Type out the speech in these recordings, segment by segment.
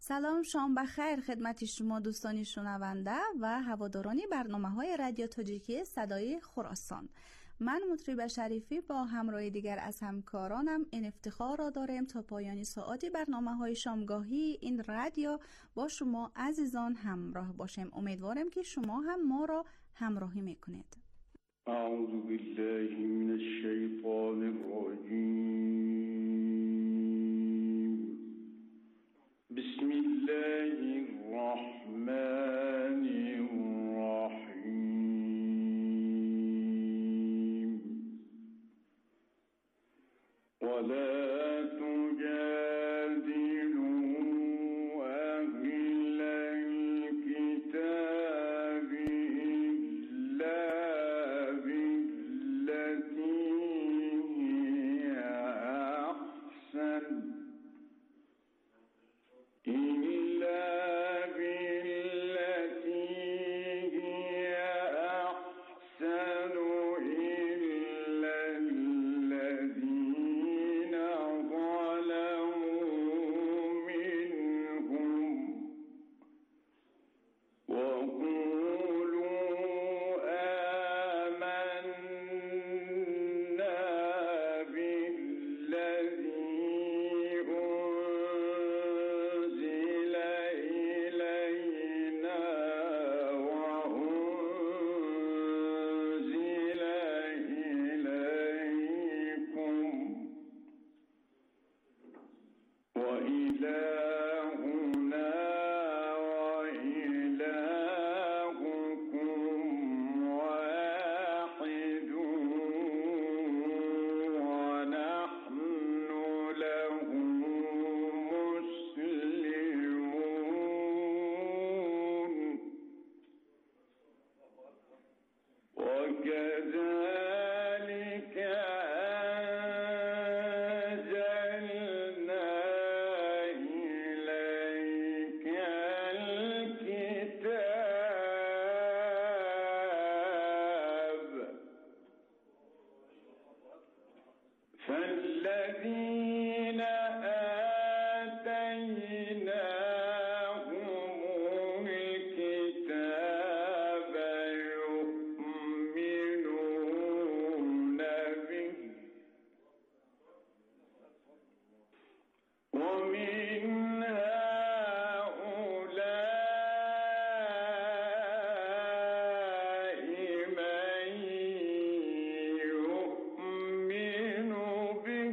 سلام، شام بخیر خدمت شما دوستان شنونده و هواداران برنامه‌های رادیو تاجیکی صدای خراسان. من مطرب شریفی با همراه دیگر از همکارانم این افتخار را داریم تا پایان ساعت برنامه‌های شامگاهی این رادیو با شما عزیزان همراه باشیم. امیدوارم که شما هم ما را همراهی میکنید. اعوذ بالله من الشیطان الرجیم. بسم الله الرحمن الرحیم. ولا تجادلوا أهل الكتاب إلا بالتي هي أحسن إلا الذين ظلموا منهم وقولوا آمنا بالذي أنزل إلينا وأنزل إليكم وإلهنا وإلهكم واحد ونحن له مسلمون. وكذلك أنزلنا إليك الكتاب فالذين آتيناهم الكتاب يؤمنون به ومن هؤلاء من يؤمن به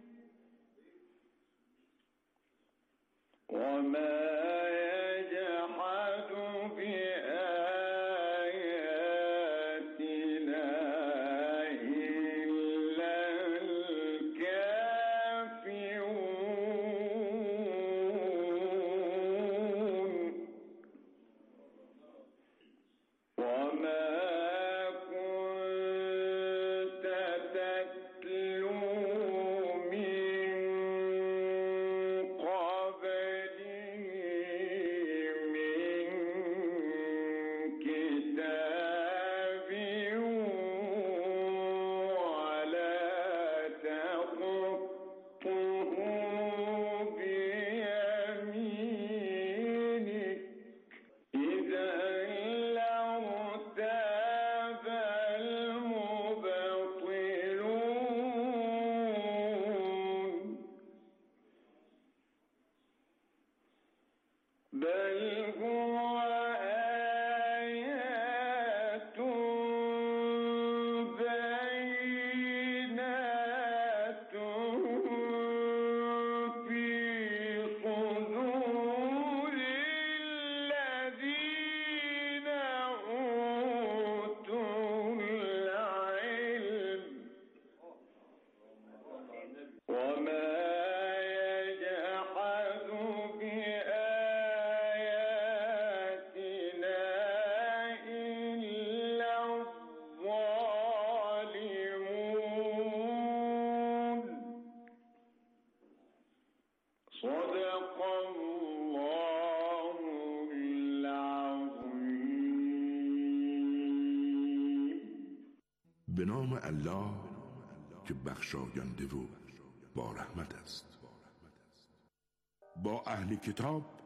وما يجحد بآياتنا إلا الكافرون. وما كنت تتلو من قبله من كتاب ولا تخطه بيمينك إذا لارتاب المبطلون. بل هو آيات بينات في صدور الذين أوتوا العلم وما يجحد بآياتنا إلا الظالمون. صدق الله العظيم. به نام الله که بخشاینده و با رحمت است. با اهل کتاب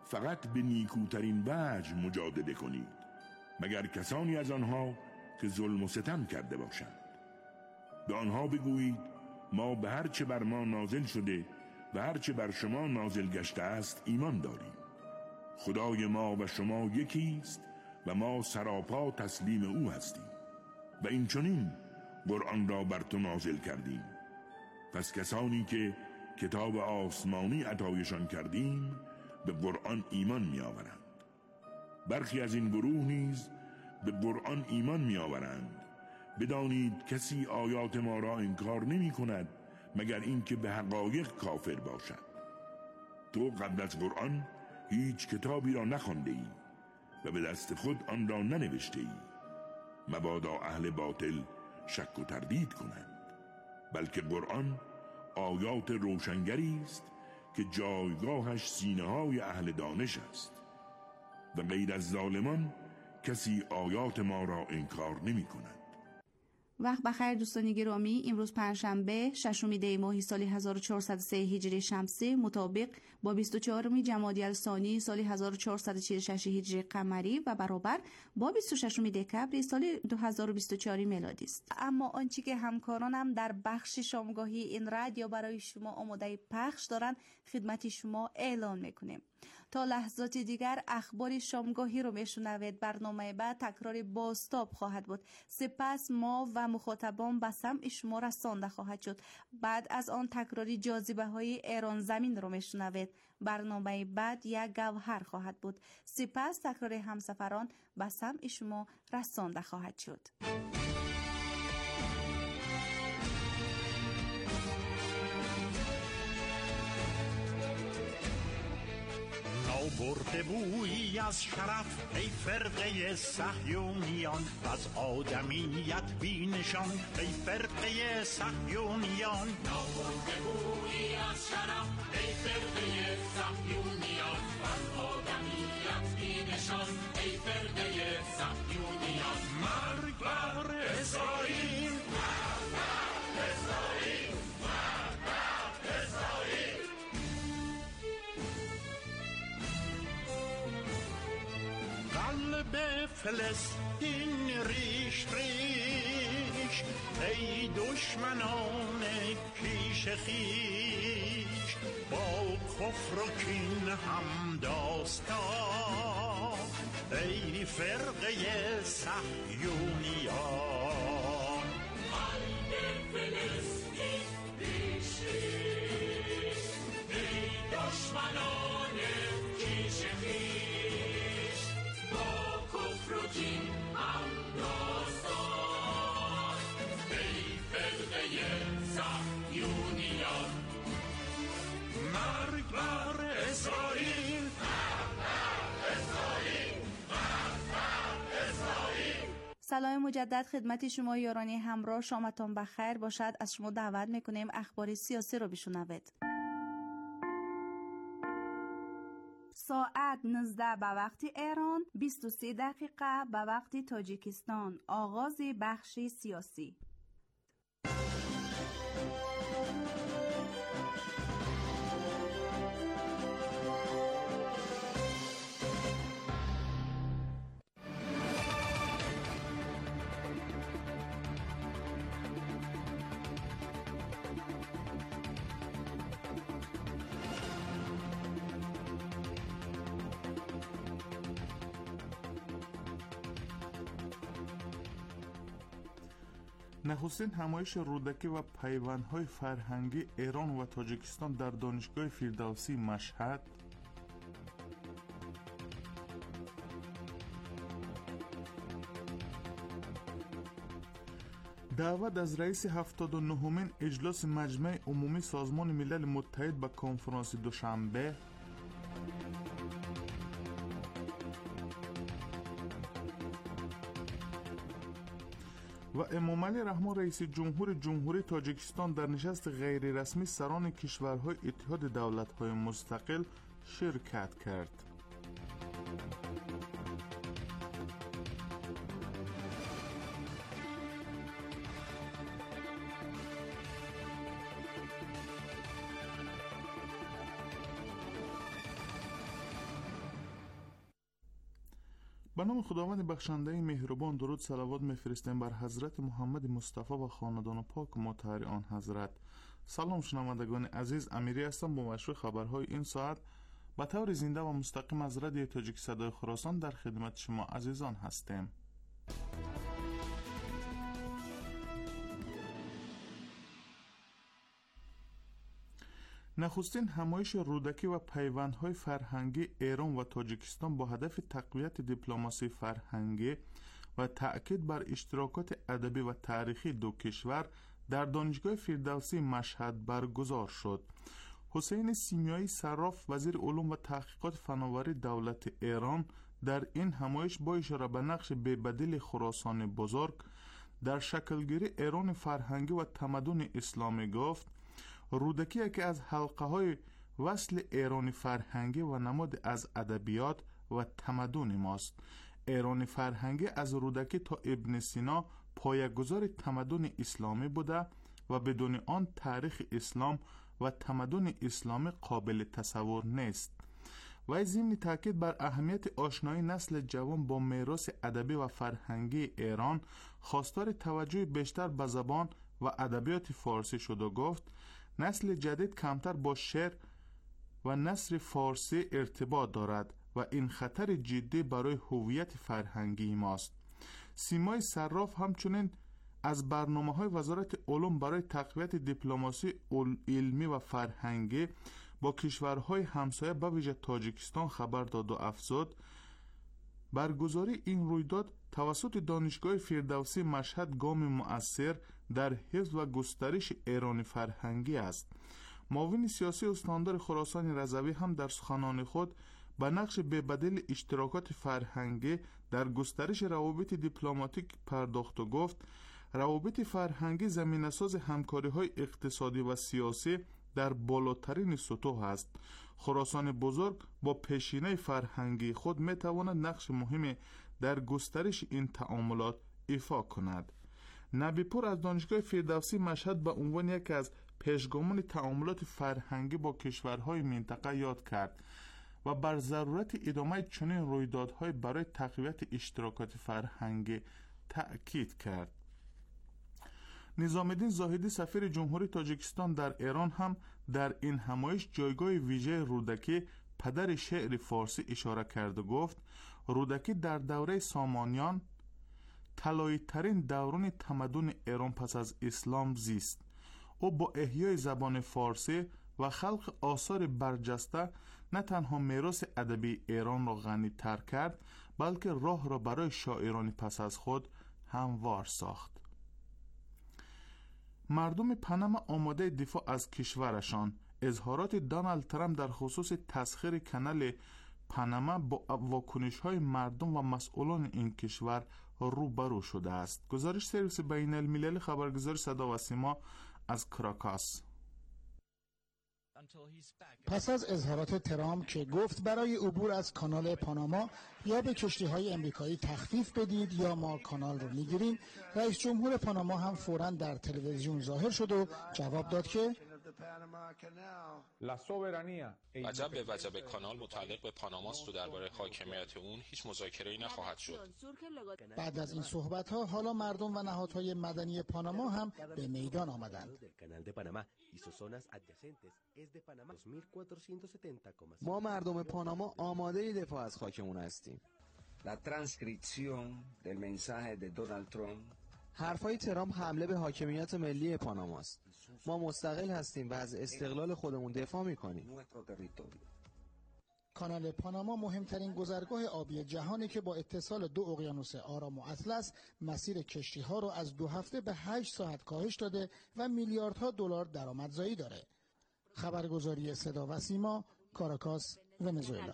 فقط به نیکوترین وجه مجادله کنید، مگر کسانی از آنها که ظلم و ستم کرده باشند. به آنها بگویید ما به هر چه بر ما نازل شده و هر چه بر شما نازل گشته است ایمان داریم. خدای ما و شما یکی است و ما سراپا تسلیم او هستیم و این چنین قرآن را بر تو نازل کردیم. پس کسانی که کتاب آسمانی عطایشان کردیم به قرآن ایمان می آورند. برخی از این گروه نیز به قرآن ایمان می آورند. بدانید کسی آیات ما را انکار نمی کند مگر اینکه به حقایق کافر باشد. تو قبل از قرآن هیچ کتابی را نخوانده ای و به دست خود آن را ننوشته ای، مبادا اهل باطل شک و تردید کنند. بلکه قرآن آیات روشنگری است که جایگاهش سینه‌های اهل دانش است و غیر از ظالمان کسی آیات ما را انکار نمی کند. وقت بخیر دوستان گرامی، امروز پنجشنبه 6 دی ماه سال 1403 هجری شمسی مطابق با 24 جمادی الثانی سال 1446 هجری قمری و برابر با 26 دکبر سال 2024 میلادی است. اما آنچه که همکارانم در بخش شامگاهی این رادیو برای شما آماده پخش دارند خدمت شما اعلان میکنیم. تا لحظات دیگر اخبار شامگاهی رو میشنوید. برنامه بعد تکرار بازتاب خواهد بود. سپس ما و مخاطبان به سمع شما رسانده خواهد شد. بعد از آن تکراری جاذبه های ایران زمین رو میشنوید. برنامه بعد یک گوهر خواهد بود. سپس تکرار همسفران به سمع شما رسانده خواهد شد. برده بویی از شرف ای فرقه صهیونیان، از آدمیت بی نشان ای فرقه صهیونیان. برده بویی از شرف ای فرقه صهیونیان، از آدمیت بی نشان ای فرقه صهیونیان. مرگ بر اسرائیل، مرگ بر اسرائیل، مرگ بر اسرائیل. قلب فلسطین ریش ریش ای دشمنان پیش خیش، با کفر و کین هم داستان ای فرقه صهیونیان. قلب فلسطین ریش ریش ای دشمنان پیش خیش، روتین هم داستان ای فرقه صهیونیان. مرگ بر اسرائیل، مرگ بر اسرائیل، مرگ بر اسرائیل. سلام مجدد خدمت شما یارانی همراه، شامتان بخیر باشد. از شما دعوت میکنیم اخبار سیاسی رو بشنوید. ساعت 19 به وقت ایران، 23 دقیقه به وقت تاجیکستان. آغاز بخش سیاسی. نخستین همایش رودکی و پیوندهای فرهنگی ایران و تاجیکستان در دانشگاه فردوسی مشهد، دعوت از رئیس 79مین اجلاس مجمع عمومی سازمان ملل متحد به کنفرانس دوشنبه، و امام علی رحمان رئیس جمهوری تاجیکستان در نشست غیر رسمی سران کشورهای اتحاد دولت‌های مستقل شرکت کرد. به نام خداوند بخشنده مهربان درود صلوات میفرستیم بر حضرت محمد مصطفی و خاندان پاک و مطهر آن حضرت. سلام شنوندگان عزیز، امیری هستم با مشروع خبرهای این ساعت به طور زنده و مستقیم از رادیو تاجیک صدای خراسان در خدمت شما عزیزان هستیم. نخستین همایش رودکی و پیوندهای فرهنگی ایران و تاجیکستان با هدف تقویت دیپلماسی فرهنگی و تأکید بر اشتراکات ادبی و تاریخی دو کشور در دانشگاه فردوسی مشهد برگزار شد. حسین سیمیایی صراف وزیر علوم و تحقیقات فناوری دولت ایران در این همایش با اشاره به نقش بی‌بدیل خراسان بزرگ در شکلگیری ایران فرهنگی و تمدن اسلامی گفت رودکی یکی از حلقه های وصل ایران فرهنگی و نماد از ادبیات و تمدن ماست. ایران فرهنگی از رودکی تا ابن سینا پایه‌گذار تمدن اسلامی بوده و بدون آن تاریخ اسلام و تمدن اسلامی قابل تصور نیست. و ضمن تاکید بر اهمیت آشنایی نسل جوان با میراث ادبی و فرهنگی ایران خواستار توجه بیشتر به زبان و ادبیات فارسی شد و گفت نسل جدید کمتر با شعر و نثر فارسی ارتباط دارد و این خطر جدی برای هویت فرهنگی ماست. سیمای صراف همچنین از برنامه‌های وزارت علوم برای تقویت دیپلماسی علمی و فرهنگی با کشورهای همسایه به ویژه تاجیکستان خبر داد و افزود برگزاری این رویداد توسط دانشگاه فردوسی مشهد گام مؤثر در حفظ و گسترش ایران فرهنگی است. معاون سیاسی استاندار خراسان رضوی هم در سخنان خود به نقش بی‌بدیل اشتراکات فرهنگی در گسترش روابط دیپلماتیک پرداخت و گفت روابط فرهنگی زمینه‌ساز همکاری‌های اقتصادی و سیاسی در بالاترین سطوح است. خراسان بزرگ با پیشینه فرهنگی خود می‌تواند نقش مهمی در گسترش این تعاملات ایفا کند. نبی‌پور از دانشگاه فردوسی مشهد به عنوان یکی از پیشگامان تعاملات فرهنگی با کشورهای منطقه یاد کرد و بر ضرورت ادامه چنین رویدادهای برای تقویت اشتراکات فرهنگی تأکید کرد. نظام الدین زاهدی سفیر جمهوری تاجیکستان در ایران هم در این همایش جایگاه ویژه رودکی پدر شعر فارسی اشاره کرد و گفت رودکی در دوره سامانیان طلایی ترین دوران تمدن ایران پس از اسلام زیست. او با احیای زبان فارسی و خلق آثار برجسته نه تنها میراث ادبی ایران را غنی تر کرد بلکه راه را برای شاعران پس از خود هموار ساخت. مردم پاناما آماده دفاع از کشورشان. اظهارات دونالد ترامپ در خصوص تسخیر کانال پاناما با واکنش‌های مردم و مسئولان این کشور روبرو شده است. گزارش سرویس بین المللی خبرگزاری صدا و سیما از کراکاس. پس از اظهارات ترامپ که گفت برای عبور از کانال پاناما یا به کشتی‌های امریکایی تخفیف بدید یا ما کانال رو میگیریم، رئیس جمهور پاناما هم فوراً در تلویزیون ظاهر شد و جواب داد که وجب کانال متعلق به پاناماست و درباره حاکمیت اون هیچ مذاکره‌ای نخواهد شد. بعد از این صحبت‌ها حالا مردم و نهادهای مدنی پاناما هم به میدان آمدند. ما مردم پاناما آماده دفاع از خاکمون هستیم. حرفای ترامپ حمله به حاکمیت ملی پاناماست. ما مستقل هستیم و از استقلال خودمون دفاع می‌کنیم. کانال پاناما مهمترین گذرگاه آبی جهانی که با اتصال دو اقیانوس آرام و اطلس مسیر کشتی‌ها رو از 2 هفته به 8 ساعت کاهش داده و میلیاردها دلار درآمدزایی داره. خبرگزاری صدا و سیما، کاراکاس، ونزوئلا.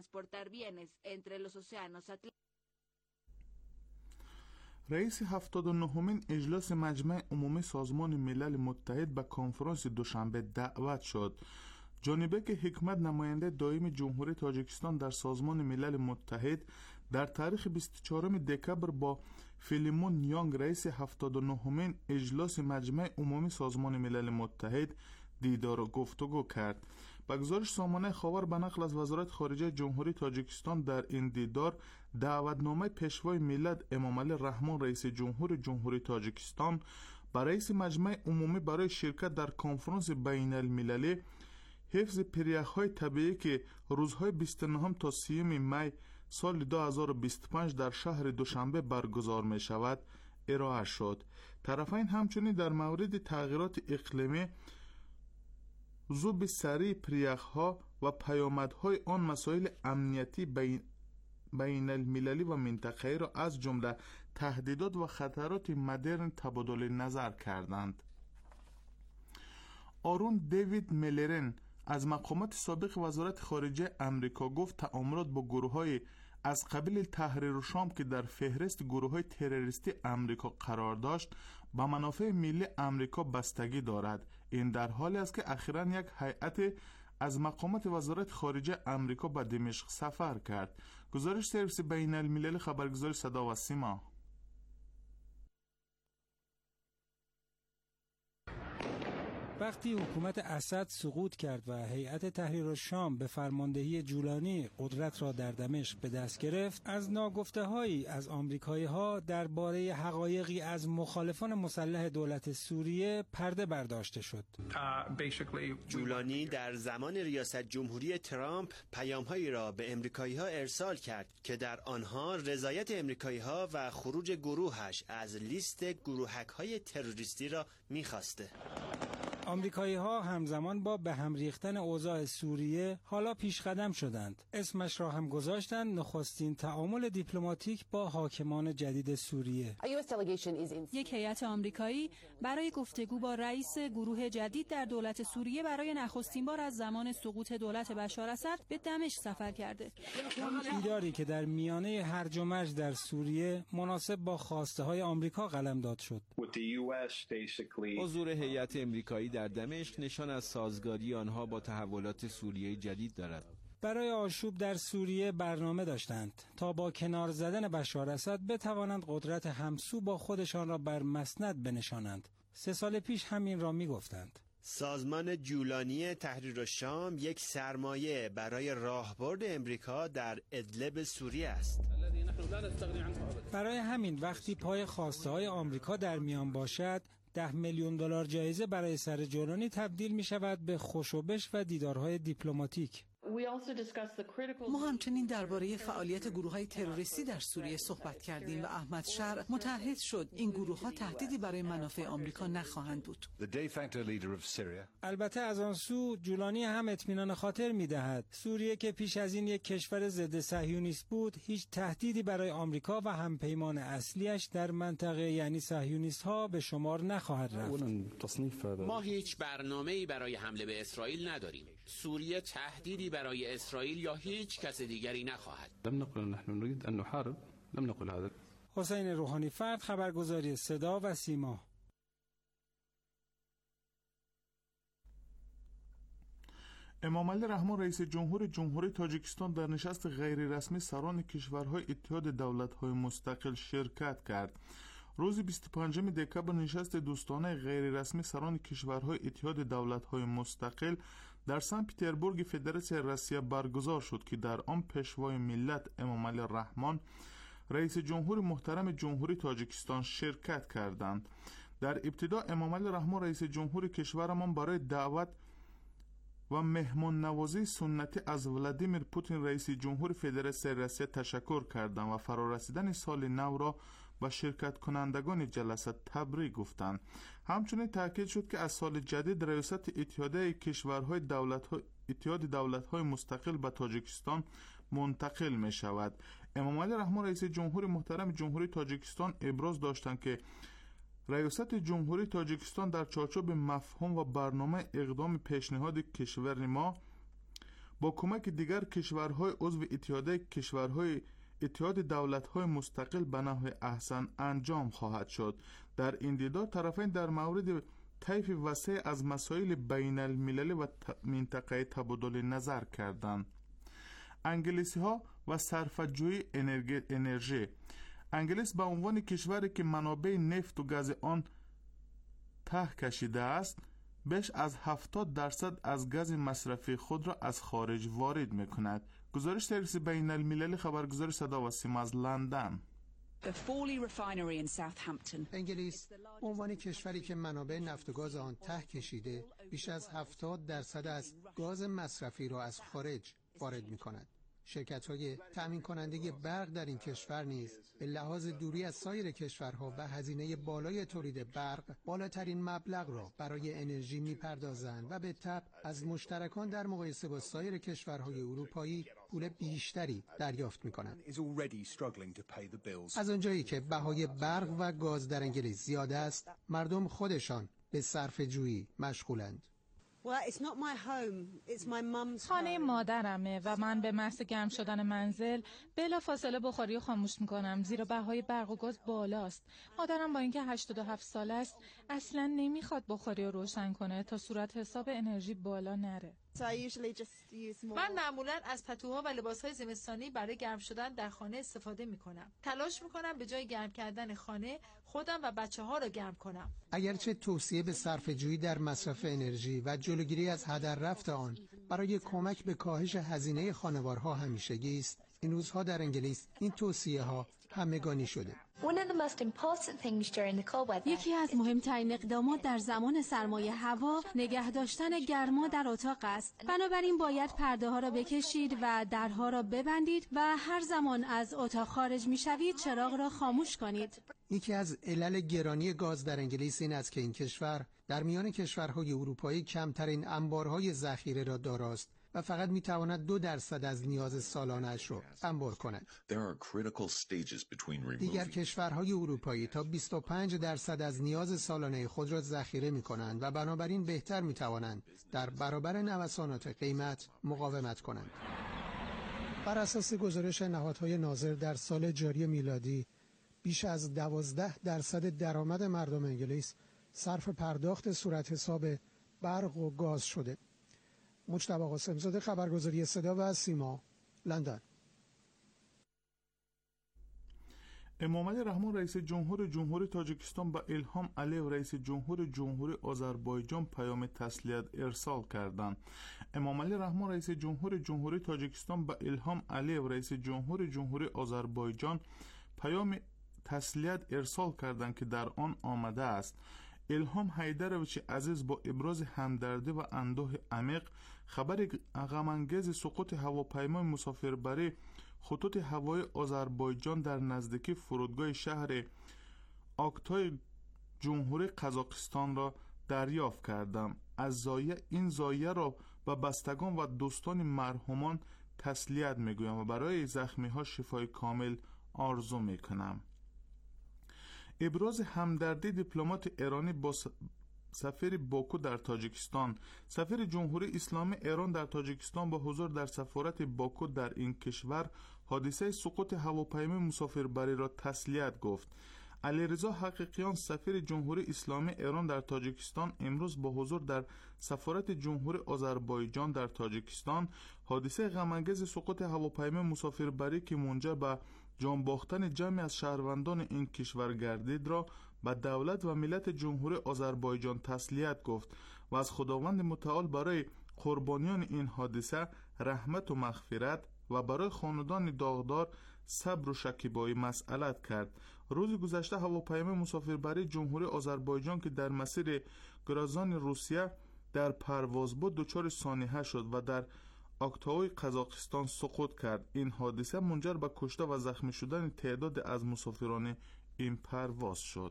رئیس 79مین اجلاس مجمع عمومی سازمان ملل متحد به کنفرانس دوشنبه دعوت شد. جانی بک حکمت نماینده دائم جمهوری تاجیکستان در سازمان ملل متحد در تاریخ 24 دکبر با فیلیمون یانگ رئیس 79مین اجلاس مجمع عمومی سازمان ملل متحد دیدار و گفتگو کرد. به گزارش سامانه خبر به نقل از وزارت خارجه جمهوری تاجیکستان در این دیدار دعوتنامه پیشوای ملت امام علی رحمان رئیس جمهوری تاجیکستان با رئیس مجمع عمومی برای شرکت در کنفرانس بین المللی حفظ پریخ‌های طبیعی که روزهای 29 تا 30 می سال 2025 در شهر دوشنبه برگزار می شود ارائه شد. طرفین همچنین در مورد تغییرات اقلیمی، ذوب سریع پریخ‌ها و پیامدهای آن مسائل امنیتی بین المللی و منطقه‌ای را از جمله تهدیدات و خطرات مدرن تبادل نظر کردند. آرون دیوید میلرن از مقامات سابق وزارت خارجه امریکا گفت تعاملات با گروه‌های از قبیل تحریر شام که در فهرست گروه‌های تروریستی امریکا قرار داشت با منافع ملی امریکا بستگی دارد. این در حالی است که اخیراً یک هیئت از مقامات وزارت خارجه امریکا به دمشق سفر کرد. گزارش سرویس بین الملل خبرگزاری صدا و سیما. وقتی حکومت اسد سقوط کرد و هیئت تحریر الشام به فرماندهی جولانی قدرت را در دمشق به دست گرفت، از ناگفته‌هایی از آمریکایی‌ها درباره حقایقی از مخالفان مسلح دولت سوریه پرده برداشته شد. جولانی در زمان ریاست جمهوری ترامپ پیام‌هایی را به آمریکایی‌ها ارسال کرد که در آنها رضایت آمریکایی‌ها و خروج گروهش از لیست گروهک‌های تروریستی را می‌خواسته. آمریکایی‌ها همزمان با به هم ریختن اوضاع سوریه حالا پیشقدم شدند. اسمش را هم گذاشتند نخستین تعامل دیپلماتیک با حاکمان جدید سوریه. یک هیئت آمریکایی برای گفتگو با رئیس گروه جدید در دولت سوریه برای نخستین بار از زمان سقوط دولت بشار اسد به دمشق سفر کرده. دیداری که در میانه هرج و مرج در سوریه مناسب با خواسته‌های آمریکا قلمداد شد. حضور هیئت آمریکایی در دمشق نشان از سازگاری آنها با تحولات سوریه جدید دارد. برای آشوب در سوریه برنامه داشتند تا با کنار زدن بشار اسد بتوانند قدرت همسو با خودشان را بر مسند بنشانند. 3 سال پیش همین را می گفتند. سازمان جولانی تحریر الشام یک سرمایه برای راهبرد امریکا در ادلب سوریه است. برای همین وقتی پای خواسته‌های آمریکا در میان باشد، $10 میلیون جایزه برای سر جولانی تبدیل می شود به خوشوبش و دیدارهای دیپلماتیک. ما همچنین درباره فعالیت گروه‌های تروریستی در سوریه صحبت کردیم و احمد شرع متعهد شد این گروه‌ها تهدیدی برای منافع آمریکا نخواهند بود. البته از آن سو جولانی هم اطمینان خاطر می‌دهد سوریه که پیش از این یک کشور ضد صهیونیست بود، هیچ تهدیدی برای آمریکا و همپیمان اصلیش در منطقه یعنی صهیونیست‌ها به شمار نخواهد رفت. ما هیچ برنامه‌ای برای حمله به اسرائیل نداریم. سوریه تهدیدی برای اسرائیل یا هیچ کس دیگری نخواهد. حسین روحانی فرد، خبرگزاری صدا و سیما. امام علی رحمان رئیس جمهوری تاجیکستان در نشست غیر رسمی سران کشورهای اتحاد دولت‌های مستقل شرکت کرد. روز 25 دکبر نشست دوستانه غیر رسمی سران کشورهای اتحاد دولت‌های مستقل در سن پترزبورگ فدراسیون روسیه برگزار شد که در آن پیشوای ملت امام علی رحمان رئیس جمهور محترم جمهوری تاجیکستان شرکت کردند. در ابتدا امام علی رحمان رئیس جمهور کشورمان برای دعوت و مهمان نوازی سنتی از ولادیمیر پوتین رئیس جمهور فدراسیون روسیه تشکر کردند و فرارسیدن سال نو را با شرکت کنندگان جلسه تبریک گفتند. همچنین تاکید شد که از سال جدید ریاست اتحاد دولت‌های مستقل به تاجیکستان منتقل می شود. امام علی رحمان رئیس جمهور محترم جمهوری تاجیکستان ابراز داشتند که ریاست جمهوری تاجیکستان در چارچوب مفهوم و برنامه اقدام پیشنهاد کشور ما با کمک دیگر کشورهای عضو اتحاد دولت‌های مستقل به نحو احسن انجام خواهد شد. در این دیدار طرفین در مورد طیف وسیع از مسائل بین المللی و منطقه‌ای تبادل نظر کردند. انگلیسی‌ها و صرفه‌جویی انرژی. انگلیس به عنوان کشوری که منابع نفت و گاز آن ته کشیده است، بیش از 70% از گاز مصرفی خود را از خارج وارد می‌کند. گزارش سرویس بین المللی خبرگزاری صدا و سیما از لندن. انگلیس به عنوان کشوری که منابع نفت و گاز آن ته کشیده، بیش از 70% از گاز مصرفی را از خارج وارد می‌کند. شرکت‌های تأمین کننده برق در این کشور نیز به لحاظ دوری از سایر کشورها و هزینه بالای تولید برق بالاترین مبلغ را برای انرژی می‌پردازند و به تبع از مشترکان در مقایسه با سایر کشورهای اروپایی پول بیشتری دریافت می‌کنند. از آنجایی که بهای برق و گاز در انگلیس زیاد است، مردم خودشان به صرفه‌جویی مشغولند. خانه مادرمه و من به محض گرم شدن منزل بلافاصله بخاری رو خاموش میکنم، زیرا بهای برق و گاز بالاست. مادرم با اینکه 87 ساله است اصلا نمیخواد بخاری رو روشن کنه تا صورت حساب انرژی بالا نره. من معمولا از پتوها و لباسهای زمستانی برای گرم شدن در خانه استفاده میکنم. تلاش میکنم به جای گرم کردن خانه خودم و بچه‌ها رو گرم کنم. اگرچه توصیه به صرفه‌جویی در مصرف انرژی و جلوگیری از هدر رفت آن برای کمک به کاهش هزینه خانوارها همیشگی است، این روزها در انگلیس این توصیه‌ها همگانی شده. یکی از مهمترین اقدامات در زمان سرمایه هوا نگه داشتن گرما در اتاق است. بنابراین باید پرده ها را بکشید و درها را ببندید و هر زمان از اتاق خارج می‌شوید چراغ را خاموش کنید. یکی از علل گرانی گاز در انگلیس این است که این کشور در میان کشورهای اروپایی کمترین انبارهای ذخیره را داراست و فقط میتواند 2% از نیاز سالانه‌اش را انبار کند. دیگر کشورهای اروپایی تا 25% از نیاز سالانه خود را ذخیره میکنند و بنابراین بهتر میتوانند در برابر نوسانات قیمت مقاومت کنند. بر اساس گزارش نهادهای ناظر در سال جاری میلادی بیش از 12% درآمد مردم انگلیس صرف پرداخت صورت حساب برق و گاز شده. مجتبی قاسم‌زاده، خبرگزاری صدا و سیما، لندن. امامعلی رحمان رئیس جمهوری تاجیکستان با الهام علیو رئیس جمهوری آذربایجان پیام تسلیت ارسال کردند. امامعلی رحمان رئیس جمهوری تاجیکستان با الهام علیو رئیس جمهوری آذربایجان پیام تسلیت ارسال کردند که در آن آمده است: الهام حیدرویچ عزیز با ابراز همدردی و اندوه عمیق خبر غم‌انگیز سقوط هواپیمای مسافربری خطوط هوایی آذربایجان در نزدیکی فرودگاه شهر آکتای جمهوری قزاقستان را دریافت کردم. از این زایه را به بستگان و دوستان مرحومان تسلیت میگویم و برای زخمی ها شفای کامل آرزو میکنم. ابراز همدردی دیپلمات ایرانی با سفیر باکو در تاجیکستان. سفیر جمهوری اسلامی ایران در تاجیکستان با حضور در سفارت باکو در این کشور حادثه سقوط هواپیمای مسافربری را تسلیت گفت. علیرضا حقیقیان سفیر جمهوری اسلامی ایران در تاجیکستان امروز با حضور در سفارت جمهوری آذربایجان در تاجیکستان حادثه غم‌انگیز سقوط هواپیمای مسافربری که منجر به جان باختن جمعی از شهروندان این کشور گردید را به دولت و ملت جمهوری آذربایجان تسلیت گفت و از خداوند متعال برای قربانیان این حادثه رحمت و مغفرت و برای خاندان داغدار صبر و شکیبایی مسئلت کرد. روز گذشته هواپیمای مسافربری جمهوری آذربایجان که در مسیر گرازان روسیه در پرواز بود دچار سانحه شد و در آکتای قزاقستان سقوط کرد. این حادثه منجر به کشته و زخمی شدن تعداد از مسافران این پرواز شد.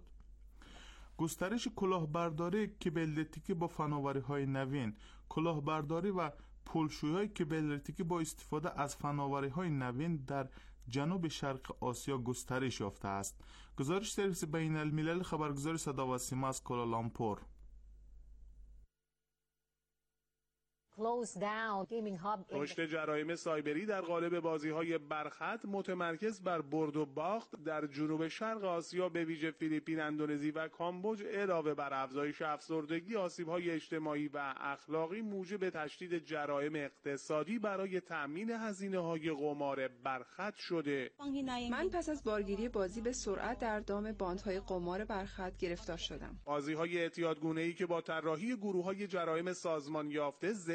گسترش کلاهبرداری کبلتیکی با فناوری‌های نوین. کلاهبرداری و پولشویی کبلتیکی با استفاده از فناوری‌های نوین در جنوب شرق آسیا گسترش یافته است. گزارش سرویس بین الملل خبرگزاری صدا و سیما از کوالالامپور. رشد جرایم سایبری در قالب بازی‌های برخط متمرکز بر برد و باخت در جنوب شرق آسیا به ویژه فیلیپین، اندونزی و کامبوج علاوه بر افزایش افسردگی، آسیب‌های اجتماعی و اخلاقی موجب تشدید جرایم اقتصادی برای تأمین هزینه‌های قمار برخط شده. من پس از بارگیری بازی به سرعت در دام باندهای قمار برخط گرفتار شدم. بازی‌های اعتیادگونه‌ای که با طراحی گروه‌های جرایم سازمان یافته ضمن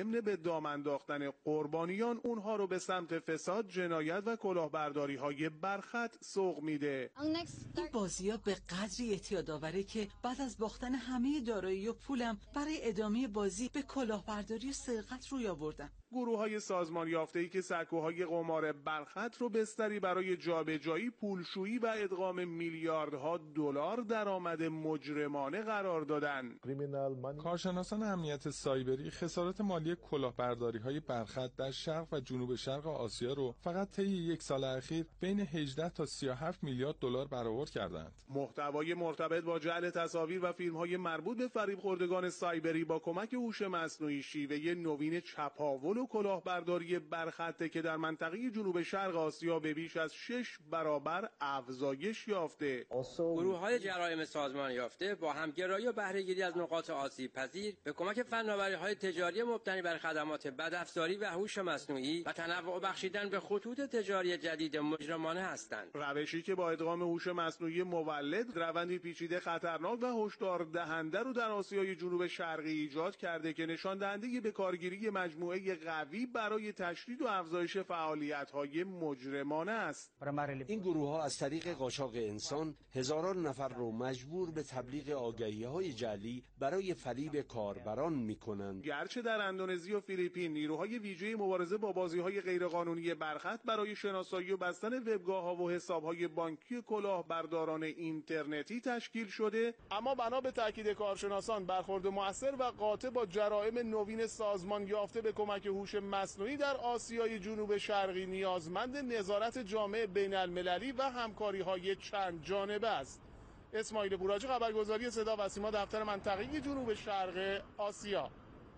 ضمن به دام انداختن قربانیان اونها رو به سمت فساد، جنایت و کلاهبرداری‌های برخط سوق میده. این بازی‌ها به قدری اعتیادآوره که بعد از باختن همه دارایی و پولم برای ادامه بازی به کلاهبرداری و سرقت روی آوردم. گروه‌های سازمان یافته‌ای که سکوهای قمار برخط رو بستری برای جابجایی، پولشویی و ادغام میلیاردها دلار درآمد مجرمانه قرار دادن. کارشناسان امنیت سایبری خسارات مالی کلاهبرداری‌های برخط در شرق و جنوب شرق آسیا رو فقط طی یک سال اخیر بین 18 تا 37 میلیارد دلار برآورد کردند. محتوای مرتبط با جعل تصاویر و فیلم‌های مربوط به فریب خوردگان سایبری با کمک هوش مصنوعی شیوه نوین چپاول و کلاهبرداری برخطه که در منطقه جنوب شرق آسیا به بیش از 6 برابر افزایش یافته. گروه‌های جرایم سازمان یافته با همگرایی و بهره‌گیری از نقاط آسیب پذیر به کمک فناوری‌های تجاری مبتنی بر خدمات بدافزاری و هوش مصنوعی و تنوع بخشیدن به خطوط تجاری جدید مجرمانه هستند. روشی که با ادغام هوش مصنوعی مولد روندی پیچیده، خطرناک و هشدار دهنده رو در آسیای جنوب شرقی ایجاد کرده که نشان دهنده به کارگیری مجموعه قوی برای تشدید و افزایش فعالیت‌های مجرمانه است. این گروه‌ها از طریق قاچاق انسان هزاران نفر رو مجبور به تبلیغ آگهی‌های جعلی برای فریب کاربران می‌کنند. گرچه در اندونزی و فیلیپین نیروهای ویژه مبارزه با بازی‌های غیرقانونی برخط برای شناسایی و بستن وبگاه‌ها و حساب‌های بانکی کلاهبرداران اینترنتی تشکیل شده، اما بنا به تاکید کارشناسان برخورد مؤثر و قاطع با جرائم نوین سازمان یافته به کمک هوش مصنوعی در آسیای جنوب شرقی نیازمند نظارت جامع بین‌المللی و همکاری‌های چند جانبه است. اسماعیل بوراجی، خبرگزاری صدا و سیما، دفتر منطقه‌ای جنوب شرق آسیا.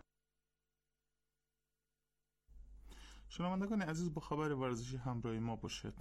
شنوندگان عزیز، با خبر ورزشی همراه ما باشید.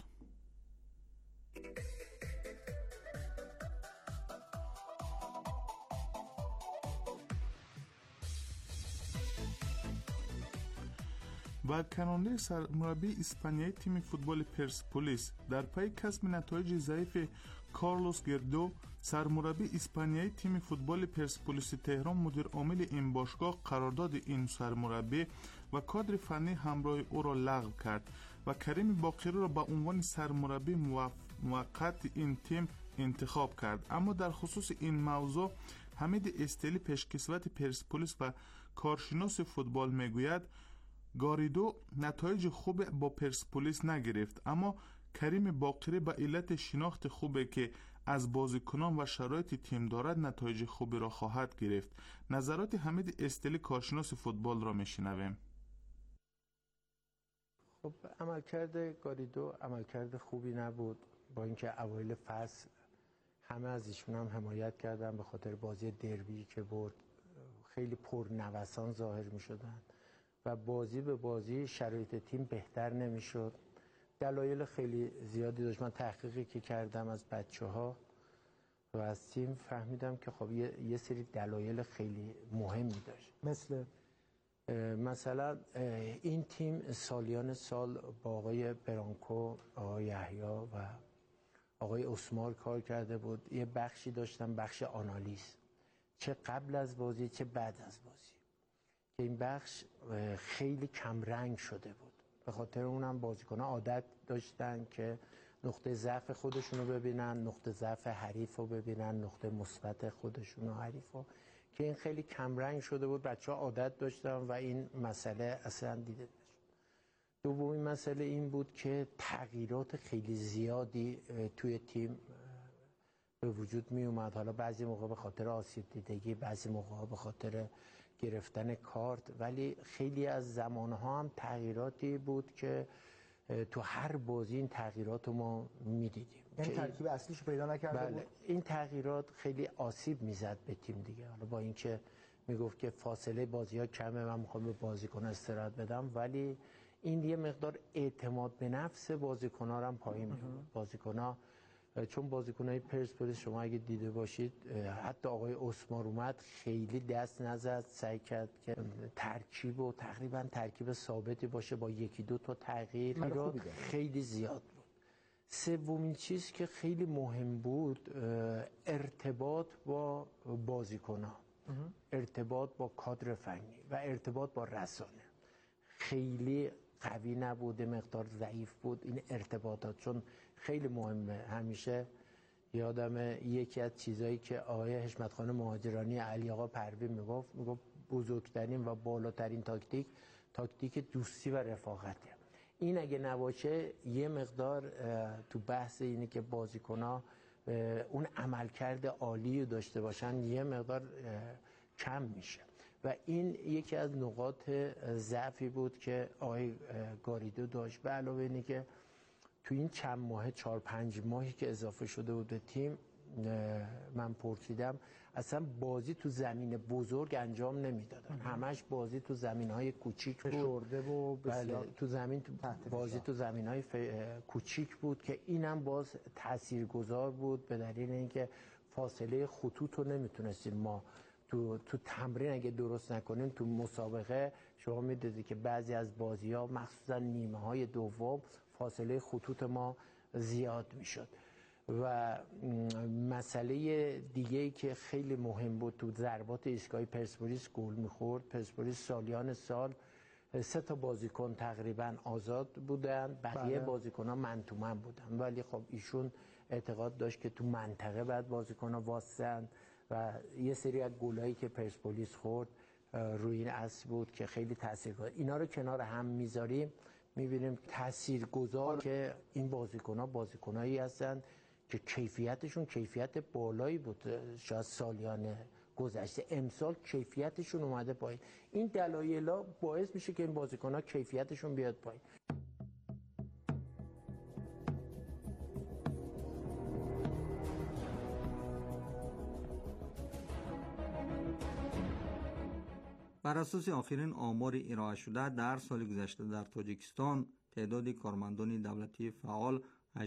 و کنونده سرمربی اسپانیایی تیم فوتبال پرسپولیس در پی کسب نتایج ضعیف کارلوس گردو، سرمربی اسپانیایی تیم فوتبال پرسپولیس تهران مدیر عامل این باشگاه قرارداد این سرمربی و کادر فنی همراه او را لغو کرد و کریم باقری را به عنوان سرمربی موقت این تیم انتخاب کرد. اما در خصوص این موضوع حمید استیلی پیشکسوت پرسپولیس و کارشناس فوتبال میگوید گاریدو نتایج خوب با پرسپولیس نگرفت، اما کریم باقری به علت شناخت خوبی که از بازیکنان و شرایط تیم دارد نتایج خوبی را خواهد گرفت. نظرات حمید استیلی کارشناس فوتبال را میشنویم. خب عملکرد گاریدو عملکرد خوبی نبود، با اینکه اوایل فصل همه از ایشون هم حمایت کردن به خاطر بازی دربی که برد، خیلی پرنوسان ظاهر می شدن و بازی به بازی شرایط تیم بهتر نمی شد. دلایل خیلی زیادی داشت. من تحقیقی که کردم از بچه‌ها و از تیم فهمیدم که خب یه سری دلایل خیلی مهمی داشت. مثلا این تیم سالیان سال با آقای برانکو، آقای یحیی و آقای اسمار کار کرده بود. یه بخشی داشتن، بخش آنالیز، چه قبل از بازی چه بعد از بازی، که این بخش خیلی کمرنگ شده بود. به خاطر اونم بازیکن‌ها عادت داشتن که نقطه ضعف خودشونو ببینن، نقطه ضعف حریف رو ببینن، نقطه مثبت خودشون و حریف رو، که این خیلی کمرنگ شده بود. بچه‌ها عادت داشتن و این مسئله اصلا دیده نشد. دومین مسئله این بود که تغییرات خیلی زیادی توی تیم به وجود می اومد. حالا بعضی موقع به خاطر آسیب دیدگی، بعضی موقع به خاطر گرفتن کارت، ولی خیلی از زمانها هم تغییراتی بود که تو هر بازی این تغییرات رو ما میدیدیم. یعنی ترکیب اصلیش پیدا نکرده بله. بود؟ این تغییرات خیلی آسیب میزد به تیم دیگه. حالا با اینکه میگفت که فاصله بازی ها کمه، من میخوام به بازیکن استراحت بدم، ولی این یه مقدار اعتماد به نفس بازیکن ها هم پایین میاد. بازیکن ها، چون بازیکنای پرسپولیس شما اگه دیده باشید، حتی آقای اسمار اومد خیلی دست نزد، سعی کرد که ترکیب و تقریبا ترکیب ثابتی باشه با یکی دو تا تغییر خیلی زیاد بود. سومین چیز که خیلی مهم بود ارتباط با بازیکن‌ها. ارتباط با کادر فنی و ارتباط با رسانه خیلی قوی نبوده، مقدار ضعیف بود این ارتباطات، چون خیلی مهمه. همیشه یادم یکی از چیزایی که آقای حشمت خان مهاجرانی علی آقا پروین میگفت بزرگترین و بالاترین تاکتیک دوستی و رفاقته. این اگه نباشه یه مقدار تو بحث اینه که بازیکن‌ها اون عملکرد عالی داشته باشن یه مقدار کم میشه و این یکی از نقاط ضعفی بود که آقای گاریدو داشت. به علاوه اینه که تو این چند ماه 4-5 ماهی که اضافه شده بود به تیم من پرسیدم اصلا بازی تو زمین بزرگ انجام نمیدادن، همش بازی تو زمین‌های کوچیک بود و بسیار تو زمین بازی تو زمین‌های کوچیک بود که اینم باز تاثیرگذار بود به دلیل اینکه فاصله خطوط رو نمیتونستیم ما تو تمرین اگه درست نکنیم تو مسابقه. شما میدونید که بعضی از بازی‌ها مخصوصا نیمه‌های دوم فاصله خطوط ما زیاد میشد. و مسئله دیگه‌ای که خیلی مهم بود تو ضربات ایستگاهی پرسپولیس گل می‌خورد. پرسپولیس سالیان سال 3 تا بازیکن تقریبا آزاد بودن، بقیه بازیکن‌ها من تو من بودن، ولی خب ایشون اعتقاد داشت که تو منطقه بعد بازیکن‌ها واسن و یه سری از گلایی که پرسپولیس خورد روی این اصل بود که خیلی تاثیرگذار. اینا رو کنار هم میذاریم میبینیم تاثیرگذار که این بازیکنایی هستن که کیفیتشون کیفیت بالایی بود شاید سالیان گذشته، امسال کیفیتشون اومده پایین. این دلایل باعث میشه که این بازیکن‌ها کیفیتشون بیاد پایین. بر اساس آخرین آمار ارائه شده در سال گذشته در تاجیکستان تعداد کارمندان دولتی فعال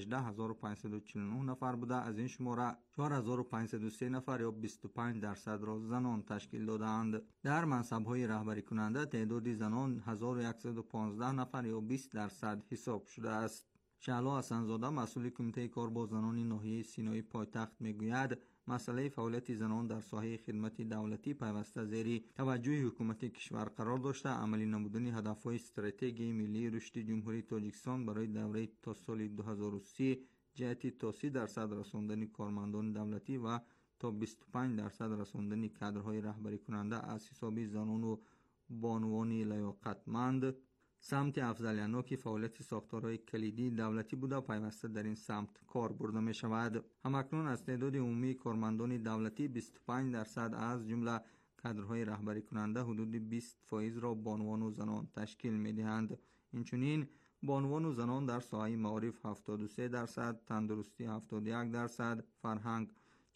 18549 نفر بوده. از این شماره 4503 نفر یا 25% را زنان تشکیل دادند. در منصب‌های رهبری کننده تعداد زنان 1115 نفر یا 20% حساب شده است. شعلا حسن‌زاده مسئول کمیته کار با زنان ناحیه سینای پایتخت میگوید مسئله فعالیت زنان در ساحه خدمت دولتی پیوسته زیر توجه حکومت کشور قرار داشته. عملی نمودن هدف‌های استراتژی ملی رشد جمهوری تاجیکستان برای دوره تا سال 2030 جهت تا 30% رساندن کارمندان دولتی و تا 25% رساندن کادرهای رهبری کننده از حساب زنان و بانوان لیاقتمند سمت افضلیت فعالیت ساختارهای کلیدی دولتی بوده پیوسته در این سمت کار برده می شود. همکنون از تعداد عمومی کارمندان دولتی 25% از جمله کادرهای رهبری کننده حدود 20% را بانوان و زنان تشکیل می دهند. اینچنین بانوان و زنان در ساحه معارف 73%، تندرستی 71%، فرهنگ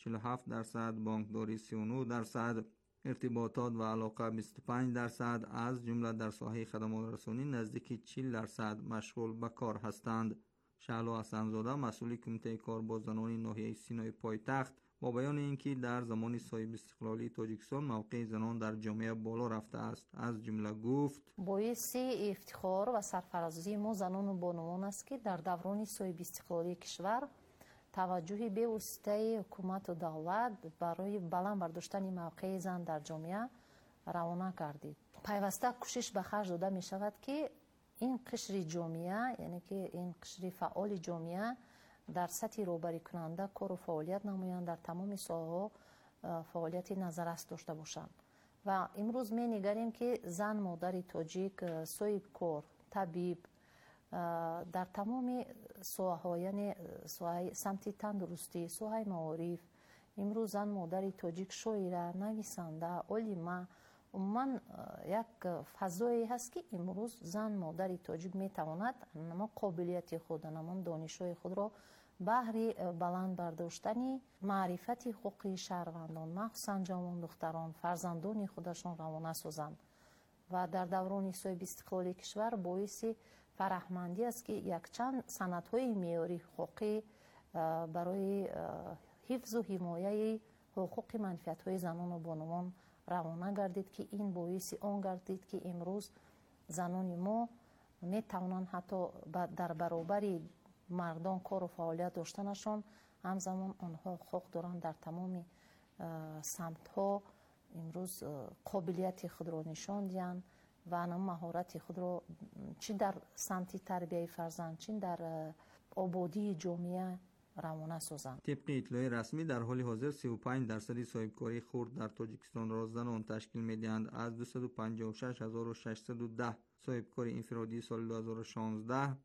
47%، بانکداری 39%، ارتباطات و علاقه 25%، از جمله در ساحه خدمات رسانی نزدیک 40% مشغول به کار هستند. شعلا حسن‌زاده مسئول کمیته کار با زنان ناحیه سینای پایتخت با بیان اینکه در زمان صاحب استقلالی تاجیکستان موقع زنان در جامعه بالا رفته است، از جمله گفت باعث افتخار و سرفرازی ما زنان و بانوان است که در دوران صاحب استقلالی کشور توجهی به واسطه حکومت و دولت برای بلند برداشتن موقع زن در جامعه روانه کردید. پیوسته کوشش به خرج داده می شود که این قشر جامعه، یعنی که این قشر فعال جامعه در سطح رهبری کننده کار و فعالیت نمایند، در تمام ساحه‌ها فعالیت نظررس داشته باشند. و امروز می نگریم که زن مادر تاجیک صاحب کار، طبیب، در تمام ساحه‌ها، یعنی سمت تندرستی، ساحه معارف، امروز زن مادر تاجیک شاعره، نویسنده، عالمه، عموما یک فضایی هست که امروز زن مادر تاجیک میتواند نما قابلیت خود، نما دانش‌های خود را بهر بلند برداشتن معرفت حقوقی شهروندان، مخصوصا جوان دختران، فرزندان خودشان روانه سازند و در دوران صاحب استقلالی کشور باعث فرهمندی است که یک چند سندهای معیاری حقوقی برای حفظ و حمایت حقوق منفعت‌های زنان و بانوان روانه گردید که این باعث آن گردید که امروز زنان ما می توانند حتی در برابر مردان کار و فعالیت داشتنشان همزمان آنها حقوق دارند در تمام سمت‌ها امروز قابلیت خود را نشان دهند و آن مهارت خود را چی در سمت تربیت فرزند چی در آبادی جامعه روانه سازند. طبق اطلاع رسمی در حال حاضر 35% صاحبکاری خرد در تاجیکستان را زنان تشکیل می‌دهند. از 256610 صاحبکاری انفرادی سال 2016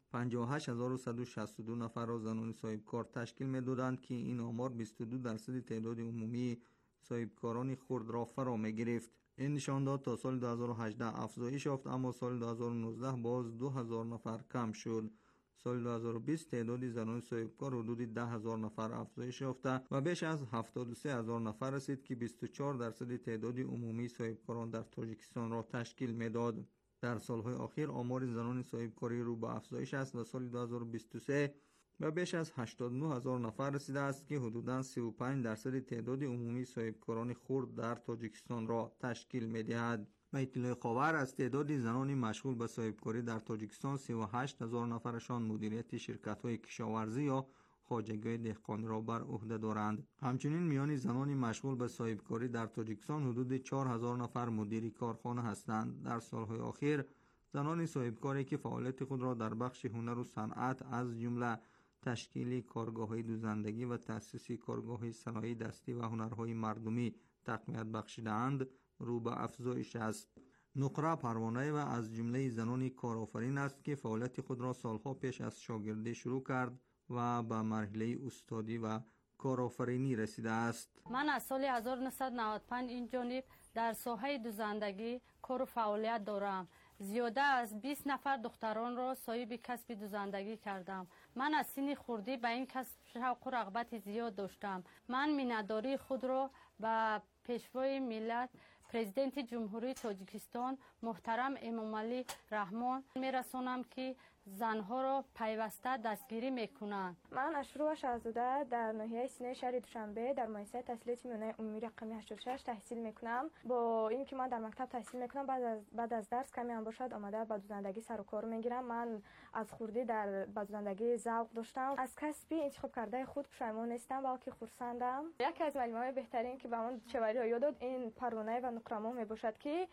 58162 نفر را زنان صاحبکار تشکیل می‌دادند که این آمار 22% تعداد عمومی صاحبکاران خرد را فرا می‌گرفت. این نشانداد تا سال 2018 افزایش یافت، اما سال 2019 باز 2000 نفر کم شد. سال 2020 تعداد زنان صاحبکار حدود 10,000 نفر افزایش یافته و بیش از 73,000 نفر رسید که 24% تعداد عمومی صاحبکاران در تاجیکستان را تشکیل می‌داد. در سالهای اخیر آمار زنان صاحبکاری رو به افزایش است و سال 2023 به بیش از 89,000 نفر رسیده است که حدوداً 35% تعداد عمومی صاحبکاران خرد در تاجیکستان را تشکیل می‌دهد. و اطلاع خاور از تعداد زنان مشغول به صاحبکاری در تاجیکستان 38,000 نفرشان مدیریت شرکت‌های کشاورزی یا خواجگی دهقانی را بر عهده دارند. همچنین میان زنان مشغول به صاحبکاری در تاجیکستان حدود 4,000 نفر مدیر کارخانه هستند. در سالهای اخیر زنان صاحبکاری که فعالیت خود را در بخش هنر و صنعت از جمله تشکیل کارگاه‌های دوزندگی و تأسیس کارگاه‌های صنایع دستی و هنرهای مردمی تقویت بخشیده‌اند رو به افزایش است. نقره پروانه و از جمله زنان کارآفرین است که فعالیت خود را سالها پیش از شاگردی شروع کرد و به مرحله استادی و کارآفرینی رسیده است. من از سال 1995 این جانب در ساحه دوزندگی کار و فعالیت دارم. زیاده از 20 نفر دختران را صاحب کسب دوزندگی کردم. من از سن خردی به این کسب شوق و رغبت زیاد داشتم. من میnnتداری خود را به پیشوای ملت پرزیدنت جمهوری تاجیکستان محترم امامعلی رحمان میرسانم که زنها را پیوسته دستگیری میکنند. من اشرو شاهزاده در ناحیه سینه شهر دوشنبه در مؤسسه تحصیلات میانه عمومی رقمی 86 تحصیل میکنم. با اینکه من در مکتب تحصیل میکنم بعد از درس کمی هم باشد آمده به دوزندگی سر و کار میگیرم. من از خردی در دوزندگی ذوق داشتم. از کسبی انتخاب کرده خود پشیمان نیستم بلکه خرسندم. یکی از معلم‌های بهترین که به من چواری یاد داد این پروانه و نقره‌مو میباشد که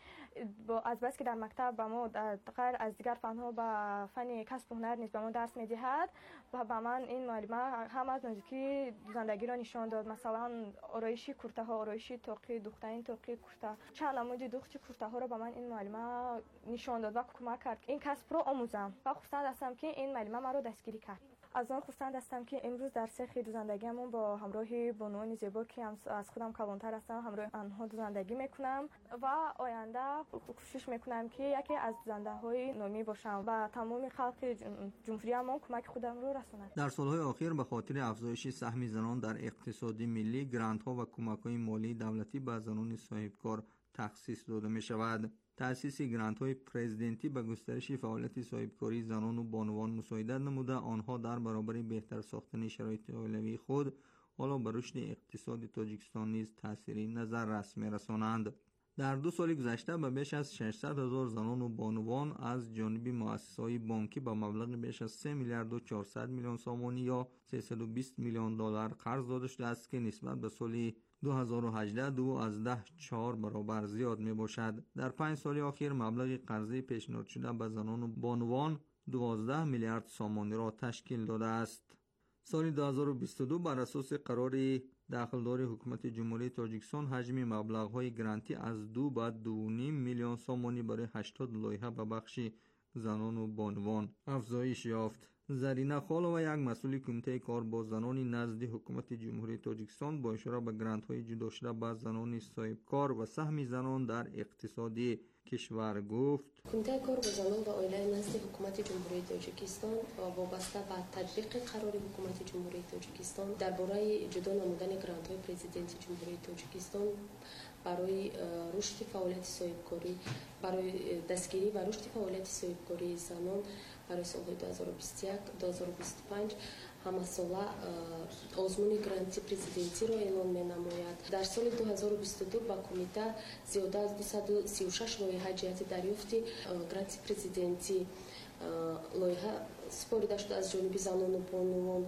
از بس که در مکتب به ما غیر از دیگر فن‌ها به فن کسب و هنر نیز به ما درس میدهد و به من این معلمه هم از نزدیکی دوزندگی را نشان داد. مثلا آرایشی کرته ها، آرایشی توقی دخترین توقی کرته، چند نمود دوخت کرته ها را به من این معلمه نشان داد و کمک کرد این کسب را آموزم و خوشحال هستم که این معلمه مرا دستگیری کرد. از آن خوشحال هستم که امروز در سیخ دوزندگیمون با همراه بانوان زیبا که از خودم کلانتر هستم همراه آنها دوزندگی میکنم و آینده کوشش میکنم که یکی از دوزنده‌های نامی باشم و تمام خلق جمهوریمون کمک خودم رو رسانم. در سالهای اخیر به خاطر افزایش سهم زنان در اقتصاد ملی گرانت‌ها و کمک‌های مالی دولتی به زنان صاحبکار تخصیص داده می‌شود. تأسیس گرانت‌های پرزیدنتی به گسترش فعالیت صاحبکاری زنان و بانوان مساعدت نموده آنها در برابر بهتر ساختن شرایط اولیه خود حالا به رشد اقتصاد تاجیکستان نیز تأثیری نظر رسم می‌رسانند. در 2 سال گذشته به بیش از 600,000 زنان و بانوان از جانب مؤسسه‌های بانکی به مبلغ بیش از 3 میلیارد و 400 میلیون سامانی یا 320 میلیون دلار قرض داده شده است که نسبت به سال 2018 دو از 4 برابر زیاد می باشد. در 5 سال اخیر مبلغ قرضه پیشنهاد شده به زنان و بانوان 12 میلیارد سامانی را تشکیل داده است. سال 2022 بر اساس قرار داخلدار حکومت جمهوری تاجیکستان حجم مبلغ‌های گرانتی از 2 به 2.5 میلیون سامانی برای 80 لایحه به بخش زنان و بانوان افزایش یافت. زرینه خالو و یک مسئول کمیته کار با زنان نزد حکومت جمهوری تاجیکستان با اشاره به گرانت‌های جدا شده به زنان صاحبکار و سهم زنان در اقتصاد کشور گفت: کمیته کار با زنان و آیله نزد حکومت جمهوری تاجیکستان وابسته به تطبیق قرار حکومت جمهوری تاجیکستان درباره جدا نمودن گرانت‌های پرزیدنت جمهوری تاجیکستان برای رشد فعالیت صاحبکاری، برای دستگیری و رشد فعالیت صاحبکاری زنان برای سالهای 2021-2025 همساله آزمون گرانتی پرزیدنتی را اعلام می‌نماید. در سال 2022 با کمیته زیاده از 236 لایحه جهت دریافت گرانتی پرزیدنتی لایحه سپرده شده از جانب زنان و بانوان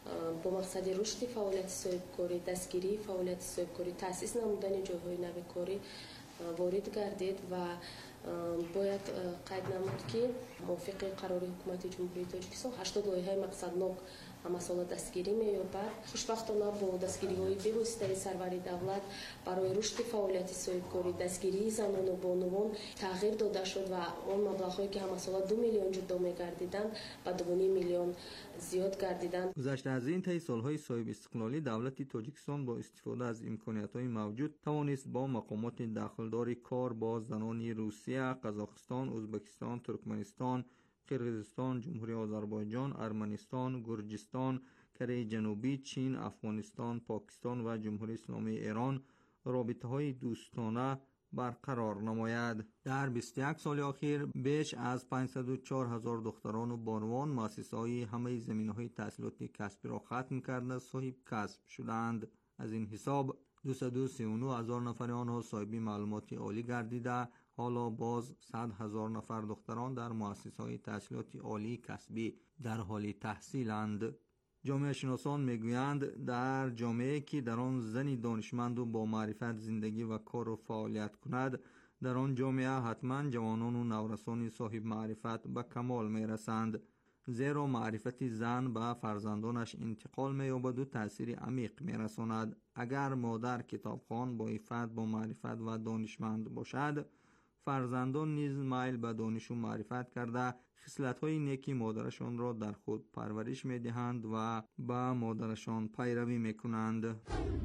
با مقصد رشد فعالیت صاحبکاری، دستگیری فعالیت صاحبکاری، تأسیس نمودن جاهای نو کاری وارد گردید و باید قید نمود که موافق قرار حکومت جمهوری تاجیکستان 80 لایحه مقصدناک مسائل دستگیری می‌یابد. خوشبختانه با دستگیری‌های بی‌واسطه سروری دولت برای رشد فعالیت صاحبکاری، دستگیری زنان و بانوان تغییر داده شد و آن مبلغ‌هایی که مسائل 2 میلیون جدا می‌گردیدند به 2.5 میلیون زیاد گردیدند. گذشته از این طی سالهای صاحب استقلالی دولت تاجیکستان با استفاده از امکانات‌های موجود توانست با مقامات دخلدار کار با زنان روسیه، قزاقستان، ازبکستان، ترکمنستان، قرقیزستان، جمهوری آذربایجان، ارمنستان، گرجستان، کره جنوبی، چین، افغانستان، پاکستان و جمهوری اسلامی ایران رابطه‌های دوستانه برقرار نماید. در 21 سال اخیر بیش از 504,000 دختران و بانوان مؤسسه‌های همه زمینه‌های تحصیلاتی کسبی را ختم کرده صاحب کسب شدند. از این حساب 239,000 نفر آنها صاحب معلومات عالی گردیده، حالا باز 100,000 نفر دختران در مؤسسه‌های تحصیلات عالی کسبی در حال تحصیلند. جامعه شناسان میگویند در جامعه‌ای که در آن زنی دانشمند و با معرفت زندگی و کار و فعالیت کند، در آن جامعه حتما جوانان و نورسان صاحب معرفت به کمال میرسند، زیرا معرفت زن به فرزندانش انتقال می‌یابد و تأثیر عمیق میرساند. اگر مادر کتابخوان با عفت با معرفت و دانشمند باشد، فرزندان نیز میل به دانش و معرفت کرده خصلت‌های نیکی مادرشان را در خود پرورش می‌دهند و به مادرشان پیروی می‌کنند.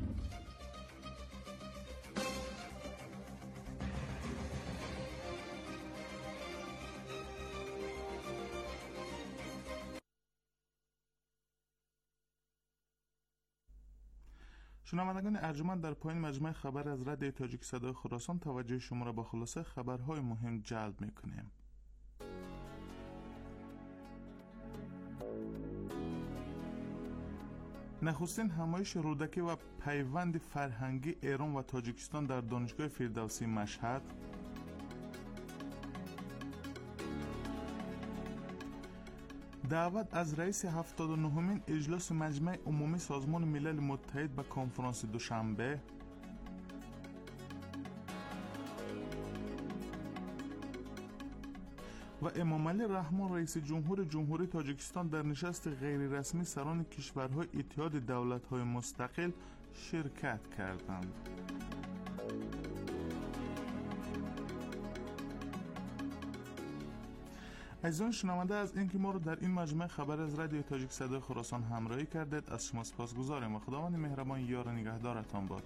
شنوندگان ارجمند، در پایین مجموعه خبر از رادیو تاجیک صدای خراسان توجه شما را به خلاصه خبرهای مهم جلب می‌کنیم. نخستین همایش رودکی و پیوند فرهنگی ایران و تاجیکستان در دانشگاه فردوسی مشهد، دعوت از رئیس 79مین اجلاس مجمع عمومی سازمان ملل متحد به کنفرانس دوشنبه، و امام علی رحمان رئیس جمهوری تاجیکستان در نشست غیر رسمی سران کشورهای اتحاد دولت‌های مستقل شرکت کردند. عزیزان شنونده، از اینکه ما رو در این مجموعه خبر از رادیو تاجیک صدای خراسان همراهی کردید از شما سپاسگزاریم و خداوند مهربان یار و نگهدارتان باد.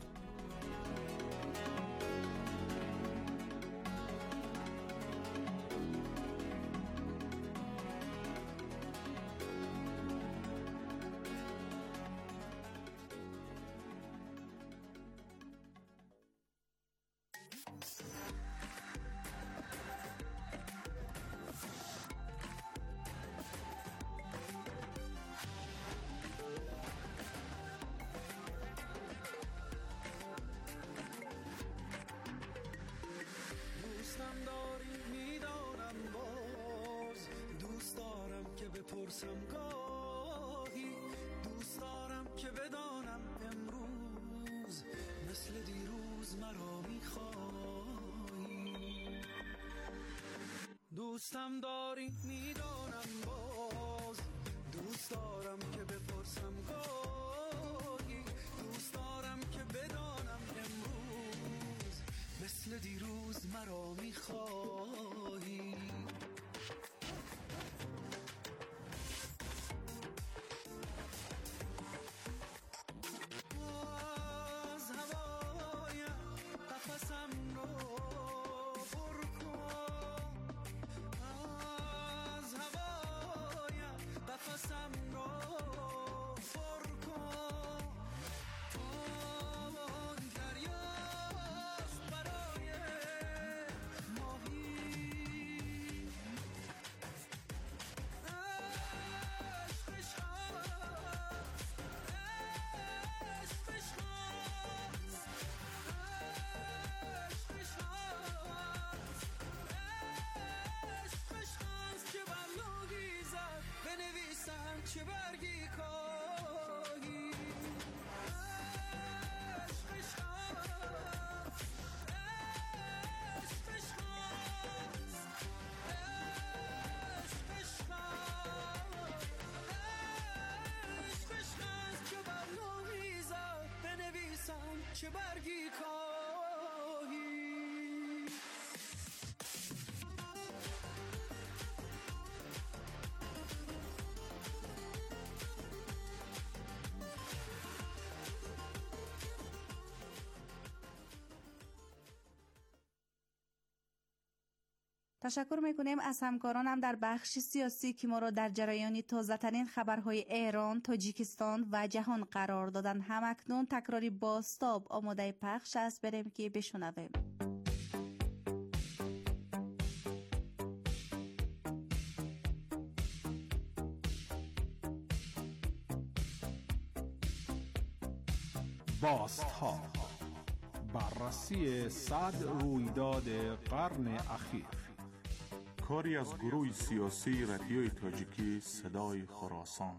بپرسم گاهی، دوست دارم که بدانم امروز مثل دیروز مرا میخوایی. دوستم داری میدانم باز، دوست دارم که بپرسم گاهی، دوست دارم که بدانم امروز مثل دیروز مرا میخوایی. مرگی کاهی. تشکر میکنیم از همکارانم در بخش سیاسی که ما را در جریان تازه‌ترین خبرهای ایران، تاجیکستان و جهان قرار دادند. همکنون تکراری بازتاب آماده پخش است، بریم که بشنویم. بازتاب، بررسی 100 رویداد قرن اخیر. کاری از گروه سیاسی رادیوی تاجیکی صدای خراسان.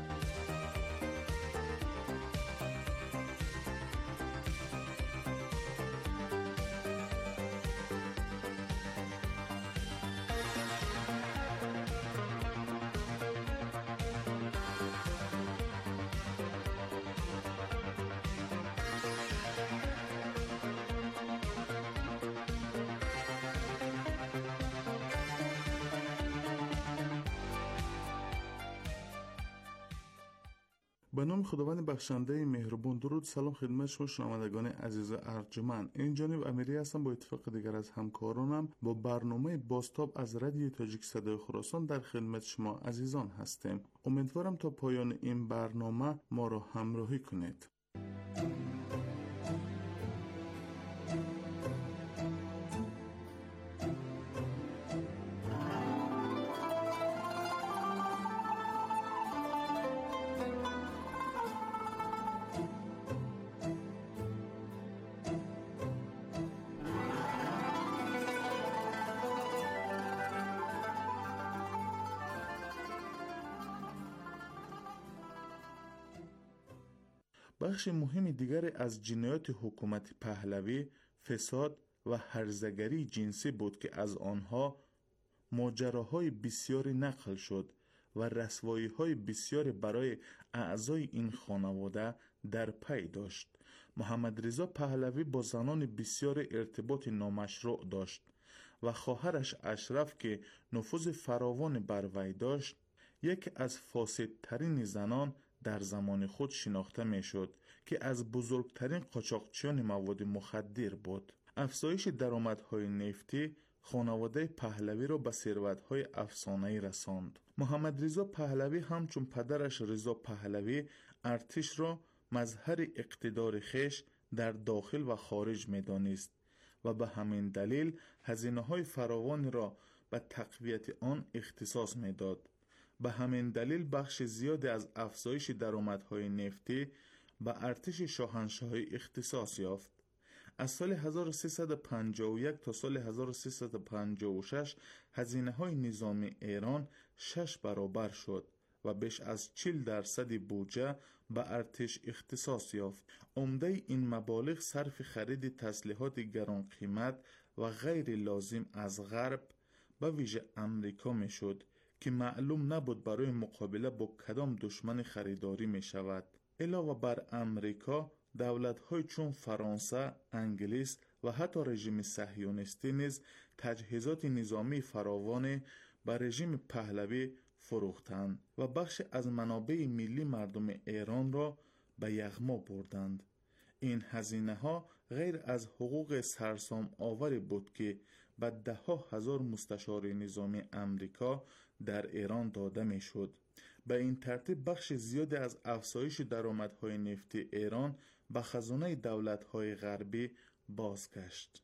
به نام خداوند بخشنده مهربان. درود، سلام خدمت شما شنوندگان عزیز ارجمند. این جانب امیری هستم با اتفاق دیگر از همکارانم با برنامه بازتاب از رادیو تاجیک صدای خراسان در خدمت شما عزیزان هستیم. امیدوارم تا پایان این برنامه ما را همراهی کنید. بخش مهم دیگر از جنایات حکومت پهلوی فساد و هرزگری جنسی بود که از آنها ماجراهای بسیاری نقل شد و رسوایی‌های بسیاری برای اعضای این خانواده در پی داشت. محمد رضا پهلوی با زنان بسیاری ارتباط نامشروع داشت و خواهرش اشرف که نفوذ فراوان بر وی داشت، یک از فاسدترین زنان در زمان خود شناخته میشد که از بزرگترین قاچاقچیان مواد مخدر بود. افزایش درآمدهای نفتی خانواده پهلوی را به ثروت‌های افسانه‌ای رساند. محمد رضا پهلوی همچون پدرش رضا پهلوی ارتش را مظهر اقتدار خویش در داخل و خارج می‌دانست و به همین دلیل هزینه‌های فراوان را به تقویت آن اختصاص می‌داد. به همین دلیل بخش زیادی از افزایش درآمدهای نفتی به ارتش شاهنشاهی اختصاص یافت. از سال 1351 تا سال 1356 هزینه‌های نظامی ایران 6 برابر شد و بیش از 40% بودجه به ارتش اختصاص یافت. عمده این مبالغ صرف خرید تسلیحات گران قیمت و غیر لازم از غرب به ویژه امریکا می شد که معلوم نبود برای مقابله با کدام دشمن خریداری می شود. علاوه بر امریکا، دولت‌های چون فرانسه، انگلیس و حتی رژیم صهیونیستی نیز تجهیزات نظامی فراوان به رژیم پهلوی فروختند و بخش از منابع ملی مردم ایران را به یغما بردند. این هزینه‌ها غیر از حقوق سرسام آوری بود که به 10,000 مستشار نظامی امریکا در ایران داده میشد. به این ترتیب بخش زیادی از افزایش درآمدهای نفتی ایران به خزانه دولت‌های غربی بازگشت.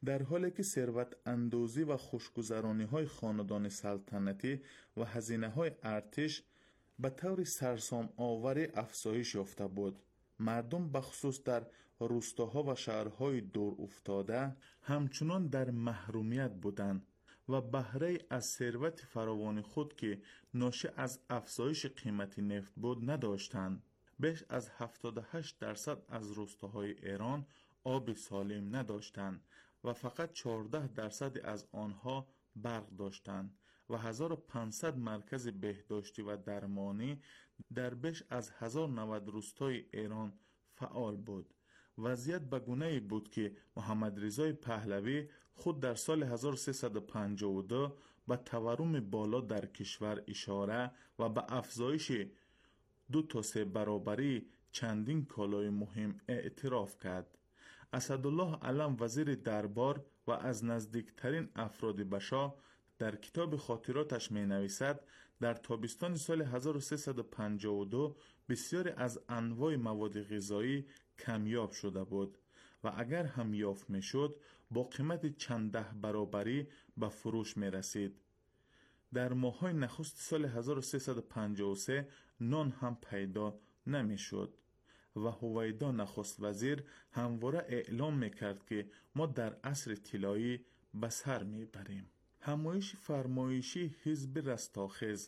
در حالی که ثروت اندوزی و خوشگذرانی های خاندان سلطنتی و هزینه های ارتش به طور سرسام آور افزایش یافته بود. مردم بخصوص در روستاها و شهرهای دور افتاده همچنان در محرومیت بودند و بهره از ثروت فراوان خود که ناشی از افزایش قیمت نفت بود نداشتند. بیش از 78% از روستاهای ایران آب سالم نداشتند و فقط 14% از آنها برق داشتند و 1500 مرکز بهداشتی و درمانی در بیش از 1090 روستای ایران فعال بود. وضعیت به گونه‌ای بود که محمد رضای پهلوی خود در سال 1352 به تورم بالا در کشور اشاره و به افزایش 2 تا 3 برابری چندین کالای مهم اعتراف کرد. اسدالله علم وزیر دربار و از نزدیکترین افراد به شاه در کتاب خاطراتش می نویسد در تابستان سال 1352 بسیاری از انواع مواد غذایی کمیاب شده بود و اگر هم یافت می شد با قیمت چند ده برابری به فروش می رسید. در ماه‌های نخست سال 1353 نان هم پیدا نمی شد و هویدا نخست وزیر همواره اعلام می کرد که ما در عصر طلایی به سر می بریم. همایش فرمایشی حزب رستاخیز.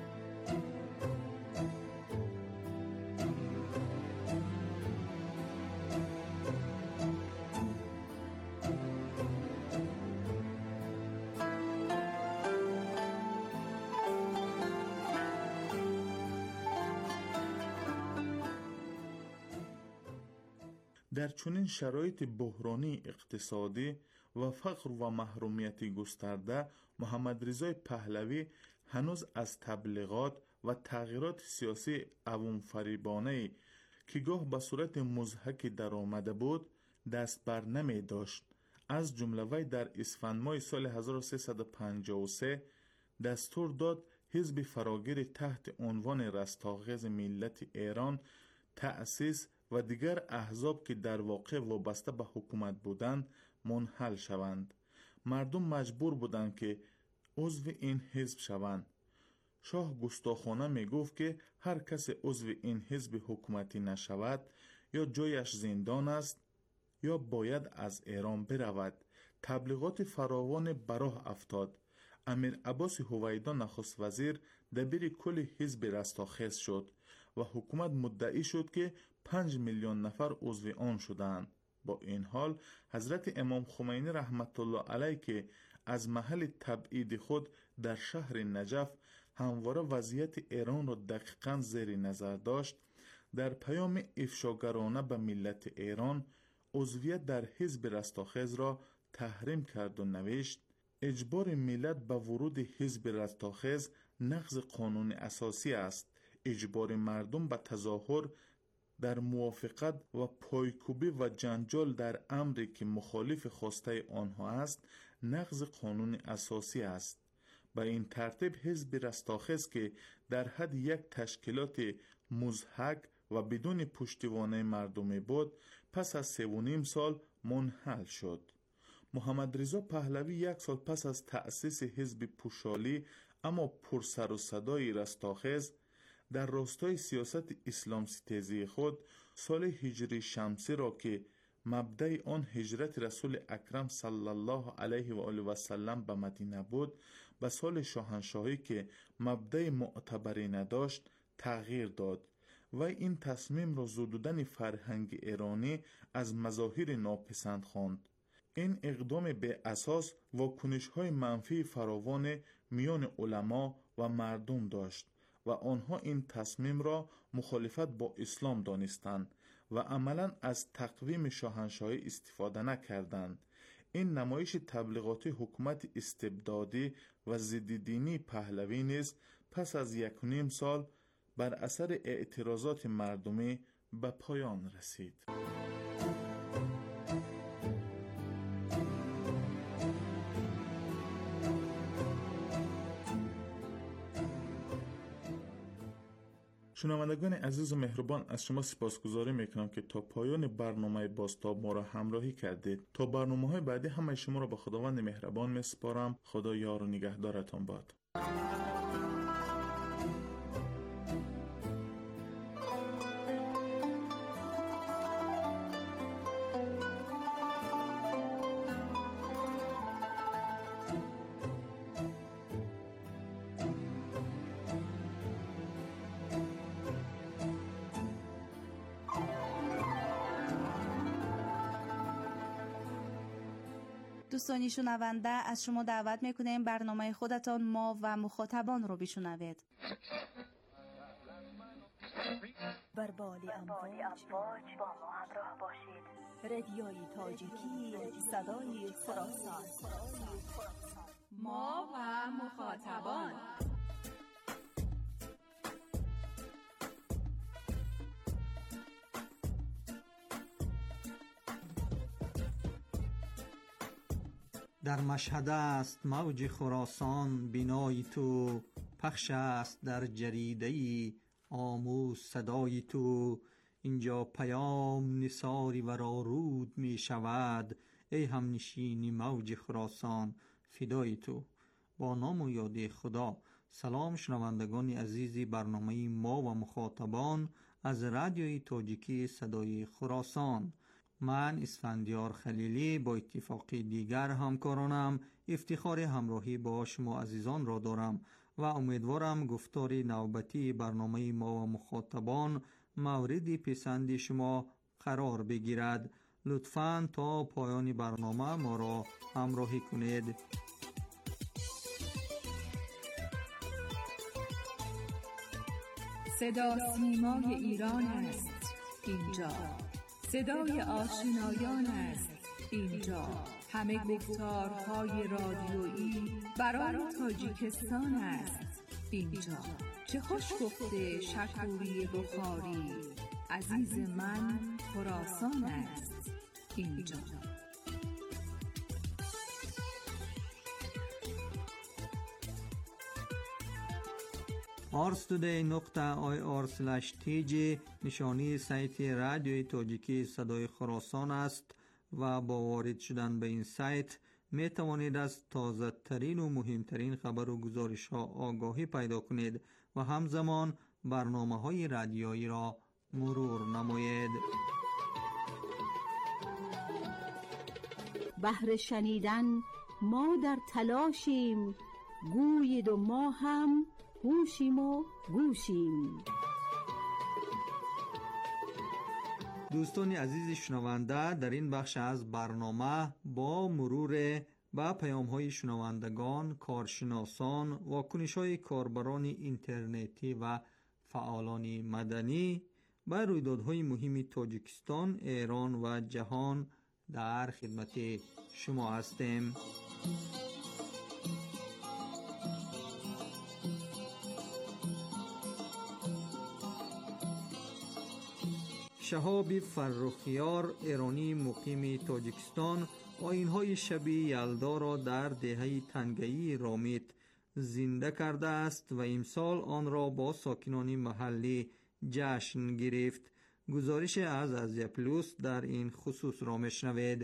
در چنین شرایط بحرانی اقتصادی و فقر و محرومیت گسترده محمد رضای پهلوی هنوز از تبلیغات و تغییرات سیاسی عوام فریبانه که گاه به صورت مضحک در آمده بود دست بر نمی داشت. از جمله وی در اسفند ماه سال 1353 دستور داد حزب فراگیر تحت عنوان رستاخیز ملت ایران تأسیس و دیگر احزاب که در واقع وابسته به حکومت بودند منحل شوند. مردم مجبور بودند که عضو این حزب شوند. شاه گستاخانه می گفت که هر کس عضو این حزب حکومتی نشود یا جایش زندان است یا باید از ایران برود. تبلیغات فراوان براه افتاد. امیر عباس هویدا نخست وزیر دبیر کل حزب رستاخیز شد و حکومت مدعی شد که 5 میلیون نفر عضو آن شدند. با این حال حضرت امام خمینی رحمت الله علیه که از محل تبعید خود در شهر نجف همواره وضعیت ایران را دقیقاً زیر نظر داشت، در پیام افشاگرانه به ملت ایران عضویت در حزب رستاخیز را تحریم کرد و نوشت: اجبار ملت به ورود حزب رستاخیز نقض قانون اساسی است. اجبار مردم به تظاهر در موافقت و پایکوبی و جنجال در امری که مخالف خواسته آنها است نقض قانون اساسی است. به این ترتیب حزب رستاخیز که در حد یک تشکیلات مضحک و بدون پشتیبانی مردمی بود پس از 3.5 سال منحل شد. محمد رضا پهلوی 1 سال پس از تأسیس حزب پوشالی اما پرسر و صدای رستاخیز در راستای سیاست اسلام ستیزی خود سال هجری شمسی را که مبدأ آن هجرت رسول اکرم صلی الله علیه و آله و سلم به مدینه بود به سال شاهنشاهی که مبدأ معتبری نداشت تغییر داد و این تصمیم را زدودن فرهنگ ایرانی از مظاهر ناپسند خواند. این اقدام به اساس واکنش‌های منفی فراوان میان علما و مردم داشت و آنها این تصمیم را مخالفت با اسلام دانستند و عملاً از تقویم شاهنشاهی استفاده نکردند. این نمایش تبلیغاتی حکومت استبدادی و ضد دینی پهلوی نیز پس از 1.5 سال بر اثر اعتراضات مردمی به پایان رسید. شنوندگان عزیز و مهربان، از شما سپاسگزاری میکنم که تا پایان برنامه بازتاب ما را همراهی کردید. تا برنامه‌های بعدی همه شما را به خداوند مهربان میسپارم. خدا یار و نگهدارتان باد. دوستانی شنونده، از شما دعوت میکنیم برنامه خودتان ما و مخاطبان رو بشنوید. بر بال امواج با ما همراه باشید. رادیوی تاجیکی، صدای خراسان. ما و مخاطبان. در مشهد است موج خراسان بینای تو، پخش است در جریده‌ای آموز صدای تو. اینجا پیام نثاری ورا رود می شود، ای همنشینی موج خراسان فدای تو. با نام و یاد خدا. سلام شنوندگان عزیزی برنامه ما و مخاطبان از رادیوی تاجیکی صدای خراسان. من اسفندیار خلیلی با اتفاقی دیگر همکارانم افتخار همراهی با شما عزیزان را دارم و امیدوارم گفتار نوبتی برنامه ما و مخاطبان مورد پسند شما قرار بگیرد. لطفاً تا پایان برنامه ما را همراهی کنید. صدا سیمای ایران است اینجا، صدای آشنایان است اینجا، همه گفتارهای رادیویی برای تاجیکستان است اینجا. چه خوش گفته شکوری بخاری، عزیز من خراسان است اینجا. arstoday.ir/tg نشانی سایت رادیوی تاجیکی صدای خراسان است و با وارد شدن به این سایت می توانید از تازه ترین و مهمترین خبر و گزارش ها آگاهی پیدا کنید و همزمان برنامه های رادیویی را مرور نمایید. بهر شنیدن ما در تلاشیم، گویید و ما هم گوشیم و گوشیم. دوستان عزیز شنونده، در این بخش از برنامه با مرور با پیام‌های شنوندگان، کارشناسان، واکنش‌های کاربران اینترنتی و فعالان مدنی با رویدادهای مهم تاجیکستان، ایران و جهان در خدمت شما هستیم. شهاب فرخیار، ایرانی مقیم تاجیکستان، آیین‌های شب یلدا را در دهه تنگه‌ای رامیت زنده کرده است و امسال آن را با ساکنان محلی جشن گرفت. گزارش از ازیا پلوس در این خصوص را میشنوید.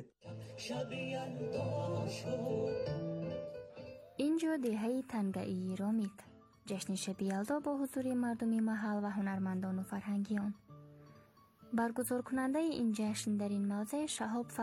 اینجا دهه تنگه‌ای رامیت، جشن شب یلدا با حضور مردم محل و هنرمندان و فرهنگیان. برگزار کننده این جشن در این موضع شهاب